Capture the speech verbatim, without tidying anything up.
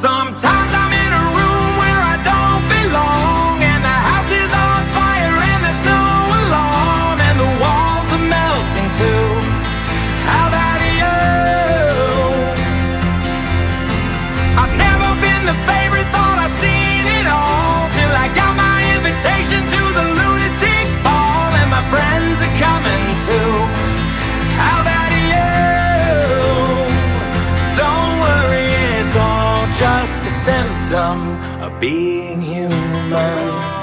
Sometimes I'm in a room where I don't belong, and the house is on fire and there's no alarm, and the walls are melting too. How about you? I've never been the favorite, thought I've seen it all, till I got my invitation to the lunatic ball, and my friends are coming too. How about you? Don't worry, it's all just a symptom of being human.